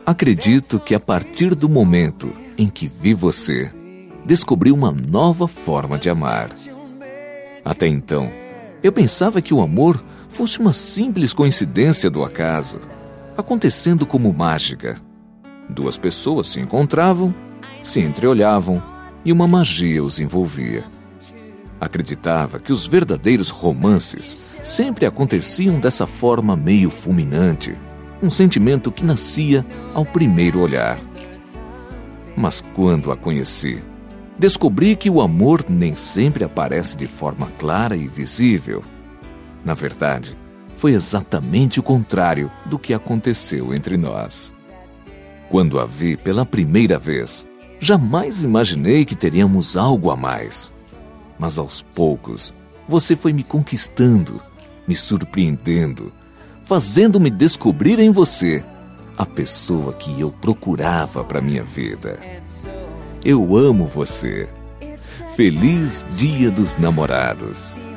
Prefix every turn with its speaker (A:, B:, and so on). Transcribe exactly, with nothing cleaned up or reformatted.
A: Acredito que a partir do momento em que vi você, descobri uma nova forma de amar. Até então, eu pensava que o amor fosse uma simples coincidência do acaso, acontecendo como mágica. Duas pessoas se encontravam, se entreolhavam e uma magia os envolvia. Acreditava que os verdadeiros romances sempre aconteciam dessa forma meio fulminante, um sentimento que nascia ao primeiro olhar. Mas quando a conheci, descobri que o amor nem sempre aparece de forma clara e visível. Na verdade, foi exatamente o contrário do que aconteceu entre nós. Quando a vi pela primeira vez, jamais imaginei que teríamos algo a mais. Mas aos poucos, você foi me conquistando, me surpreendendo, fazendo-me descobrir em você a pessoa que eu procurava para minha vida. Eu amo você. Feliz Dia dos Namorados.